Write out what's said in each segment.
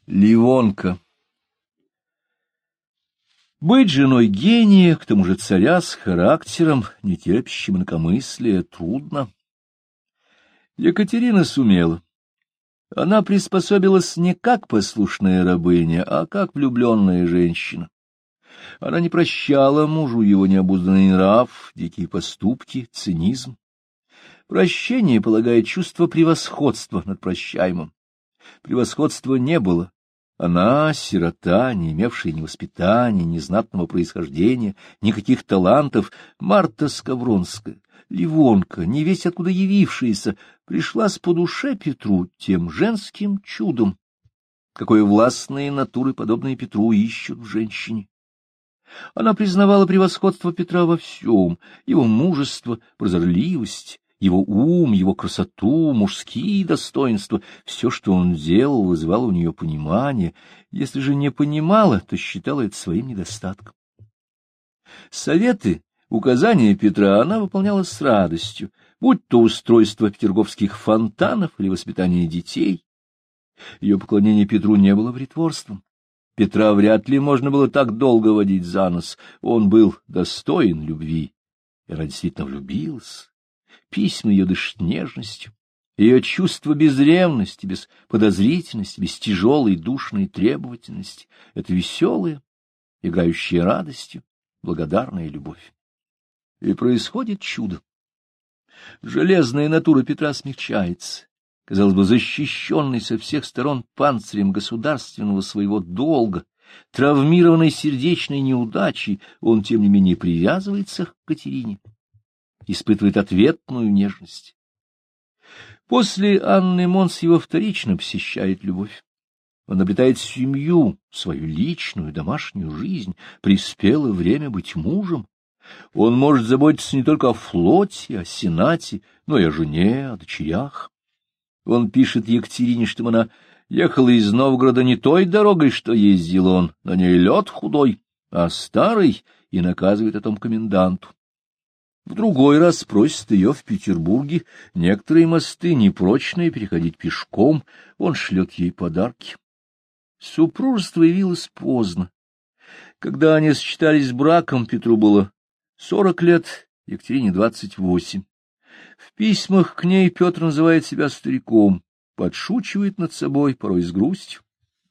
Ливонка. Быть женой гения, к тому же царя с характером, не терпящим инакомыслия, трудно. Екатерина сумела. Она приспособилась не как послушная рабыня, а как влюбленная женщина. Она не прощала мужу его необузданный нрав, дикие поступки, цинизм. Прощение полагает чувство превосходства над прощаемым. Превосходства не было. Она, сирота, не имевшая ни воспитания, ни знатного происхождения, никаких талантов, Марта Скавронская, Ливонка, невесть откуда явившаяся, пришлась по душе Петру тем женским чудом, какое властные натуры, подобные Петру, ищут в женщине. Она признавала превосходство Петра во всем, его мужество, прозорливость, его ум, его красоту, мужские достоинства. Все, что он делал, вызывало у нее понимание. Если же не понимала, то считала это своим недостатком. Советы, указания Петра она выполняла с радостью, будь то устройство петерговских фонтанов или воспитание детей. Ее поклонение Петру не было притворством. Петра вряд ли можно было так долго водить за нос. Он был достоин любви, и она действительно влюбилась. Письма ее дышат нежностью, ее чувство без ревности, без подозрительности, без тяжелой душной требовательности — это веселая, играющая радостью, благодарная любовь. И происходит чудо. Железная натура Петра смягчается. Казалось бы, защищенный со всех сторон панцирем государственного своего долга, травмированный сердечной неудачей, он, тем не менее, привязывается к Катерине, испытывает ответную нежность. После Анны Монс его вторично посещает любовь. Он обретает семью, свою личную домашнюю жизнь, приспело время быть мужем. Он может заботиться не только о флоте, о сенате, но и о жене, о дочерях. Он пишет Екатерине, что она ехала из Новгорода не той дорогой, что ездил он, на ней лед худой, а старый, и наказывает о том коменданту. В другой раз просит ее в Петербурге некоторые мосты непрочные переходить пешком, он шлет ей подарки. Супружество явилось поздно. Когда они сочетались браком, Петру было 40 лет, Екатерине 28. В письмах к ней Петр называет себя стариком, подшучивает над собой, порой с грустью.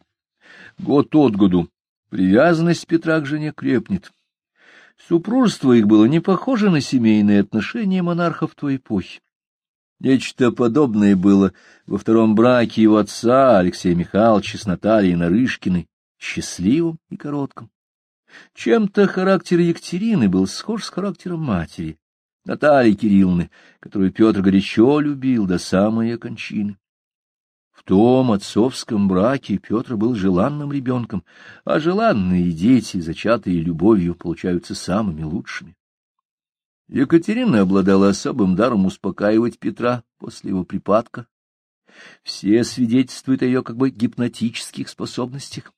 Год от году привязанность Петра к жене крепнет. Супружество их было не похоже на семейные отношения монархов той эпохи. Нечто подобное было во втором браке его отца, Алексея Михайловича, с Натальей Нарышкиной, счастливым и коротким. Чем-то характер Екатерины был схож с характером матери, Натальи Кирилловны, которую Петр горячо любил до самой ее кончины. В том отцовском браке Петр был желанным ребенком, а желанные дети, зачатые любовью, получаются самыми лучшими. Екатерина обладала особым даром успокаивать Петра после его припадка. Все свидетельствуют о ее как бы гипнотических способностях.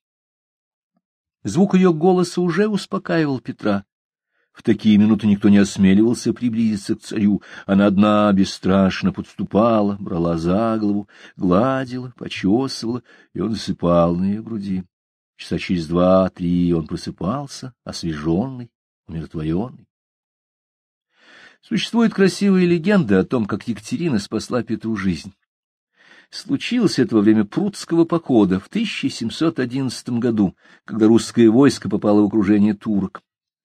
Звук ее голоса уже успокаивал Петра. В такие минуты никто не осмеливался приблизиться к царю. Она одна бесстрашно подступала, брала за голову, гладила, почесывала, и он засыпал на ее груди. Часа через 2-3 он просыпался, освеженный, умиротворенный. Существует красивая легенда о том, как Екатерина спасла Петру жизнь. Случилось это во время Прудского похода в 1711 году, когда русское войско попало в окружение турок.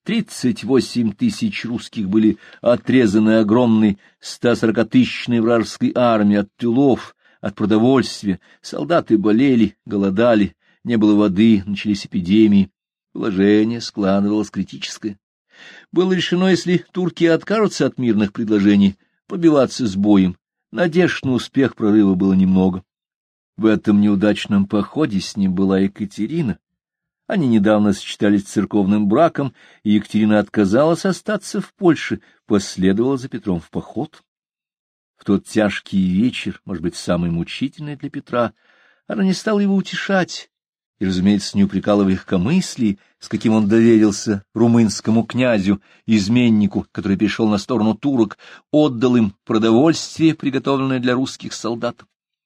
38 тысяч русских были отрезаны огромной 140-тысячной вражеской армией от тылов, от продовольствия. Солдаты болели, голодали, не было воды, начались эпидемии. Положение складывалось критическое. Было решено, если турки откажутся от мирных предложений, побиваться с боем. Надежд на успех прорыва было немного. В этом неудачном походе с ним была Екатерина. Они недавно сочетались церковным браком, и Екатерина отказалась остаться в Польше, последовала за Петром в поход. В тот тяжкий вечер, может быть, самый мучительный для Петра, она не стала его утешать, и, разумеется, не упрекала в легкомыслии, с каким он доверился румынскому князю, изменнику, который перешел на сторону турок, отдал им продовольствие, приготовленное для русских солдат.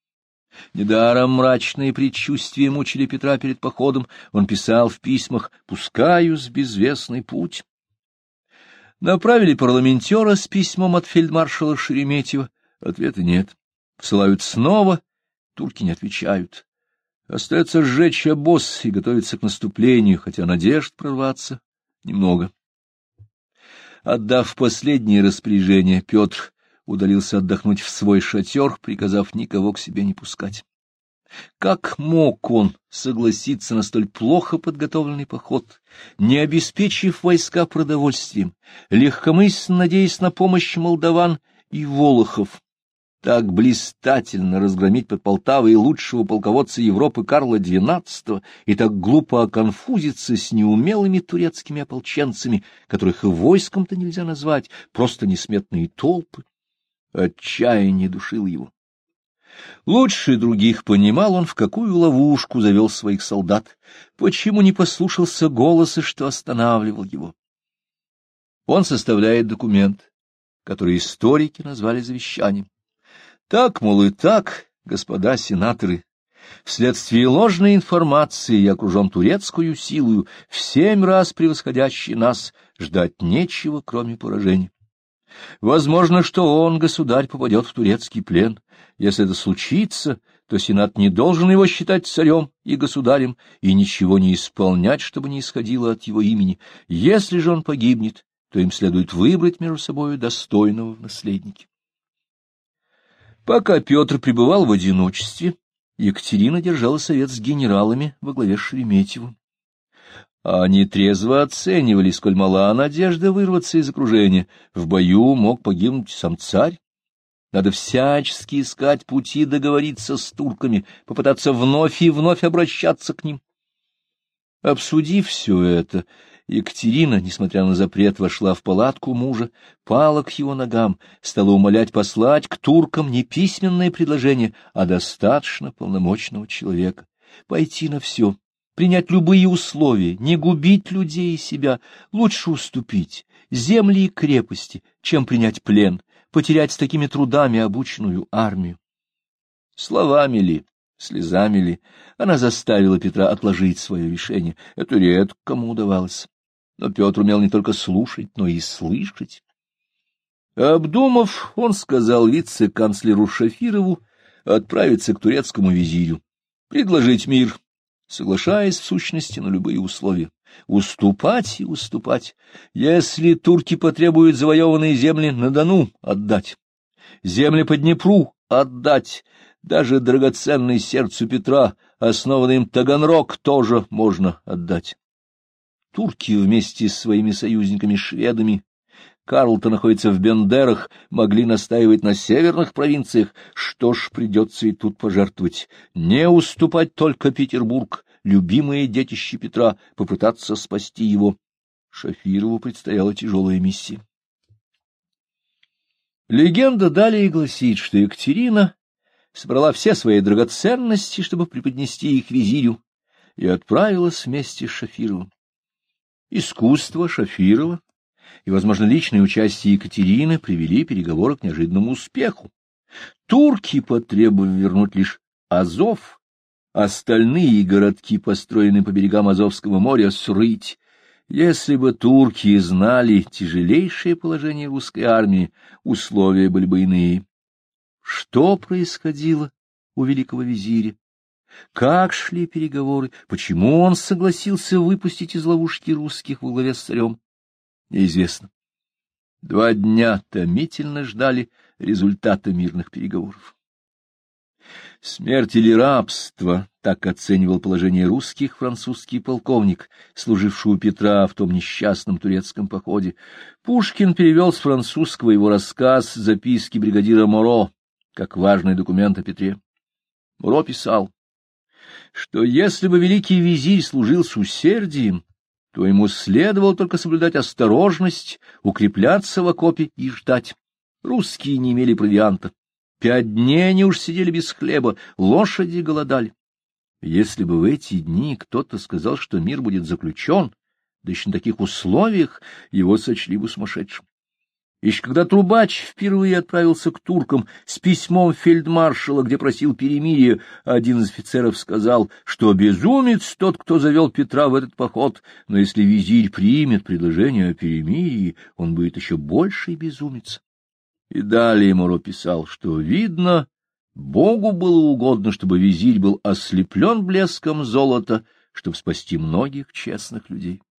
Недаром мрачные предчувствия мучили Петра перед походом. Он писал в письмах: «Пускаюсь в безвестный путь». Направили парламентера с письмом от фельдмаршала Шереметьева. Ответа нет. Посылают снова, турки не отвечают. Остается сжечь обоз и готовиться к наступлению, хотя надежд прорваться немного. Отдав последние распоряжения, Петр удалился отдохнуть в свой шатер, приказав никого к себе не пускать. Как мог он согласиться на столь плохо подготовленный поход, не обеспечив войска продовольствием, легкомысленно надеясь на помощь молдаван и волохов, так блистательно разгромить под Полтавой лучшего полководца Европы Карла XII и так глупо оконфузиться с неумелыми турецкими ополченцами, которых и войском-то нельзя назвать, просто несметные толпы? Отчаяние душило его. Лучше других понимал он, в какую ловушку завел своих солдат, почему не послушался голоса, что останавливал его. Он составляет документ, который историки назвали завещанием. Так, мол, и так, господа сенаторы, вследствие ложной информации я окружен турецкую силою, в 7 раз превосходящей нас, ждать нечего, кроме поражения. Возможно, что он, государь, попадет в турецкий плен. Если это случится, то сенат не должен его считать царем и государем и ничего не исполнять, чтобы не исходило от его имени. Если же он погибнет, то им следует выбрать между собою достойного в наследнике. Пока Петр пребывал в одиночестве, Екатерина держала совет с генералами во главе с Шереметьевым. Они трезво оценивали, сколь мала надежда вырваться из окружения. В бою мог погибнуть сам царь. Надо всячески искать пути договориться с турками, попытаться вновь и вновь обращаться к ним. Обсудив все это, Екатерина, несмотря на запрет, вошла в палатку мужа, пала к его ногам, стала умолять послать к туркам не письменное предложение, а достаточно полномочного человека, пойти на все, принять любые условия, не губить людей и себя, лучше уступить земли и крепости, чем принять плен, потерять с такими трудами обученную армию. Словами ли, слезами ли, она заставила Петра отложить свое решение. Это редко кому удавалось. Но Петр умел не только слушать, но и слышать. Обдумав, он сказал вице-канцлеру Шафирову отправиться к турецкому визирю, предложить мир, соглашаясь в сущности на любые условия, уступать и уступать. Если турки потребуют завоеванные земли на Дону, отдать, земли по Днепру отдать, даже драгоценный сердцу Петра, основанный им Таганрог, тоже можно отдать. Турки вместе с своими союзниками-шведами, Карл-то находится в Бендерах, могли настаивать на северных провинциях, что ж, придется и тут пожертвовать. Не уступать только Петербург, любимое детище Петра, попытаться спасти его. Шафирову предстояла тяжелая миссия. Легенда далее гласит, что Екатерина собрала все свои драгоценности, чтобы преподнести их визирю, и отправилась вместе с Шафировым. Искусство Шафирова и, возможно, личное участие Екатерины привели переговоры к неожиданному успеху. Турки потребовали вернуть лишь Азов, остальные городки, построенные по берегам Азовского моря, срыть. Если бы турки знали тяжелейшее положение русской армии, условия были бы иные. Что происходило у великого визиря? Как шли переговоры? Почему он согласился выпустить из ловушки русских во главе с царем? Неизвестно. 2 дня томительно ждали результата мирных переговоров. Смерть или рабство, так оценивал положение русских французский полковник, служивший у Петра в том несчастном турецком походе. Пушкин перевел с французского его рассказ «Записки бригадира Моро», как важный документ о Петре. Моро писал, что если бы великий визирь служил с усердием, то ему следовало только соблюдать осторожность, укрепляться в окопе и ждать. Русские не имели провианта. 5 дней они уж сидели без хлеба, лошади голодали. Если бы в эти дни кто-то сказал, что мир будет заключен, да еще на таких условиях, его сочли бы сумасшедшим. Еще когда Трубач впервые отправился к туркам с письмом фельдмаршала, где просил перемирия, один из офицеров сказал, что безумец тот, кто завел Петра в этот поход, но если визирь примет предложение о перемирии, он будет еще больший безумец. И далее Моро писал, что, видно, Богу было угодно, чтобы визирь был ослеплен блеском золота, чтобы спасти многих честных людей.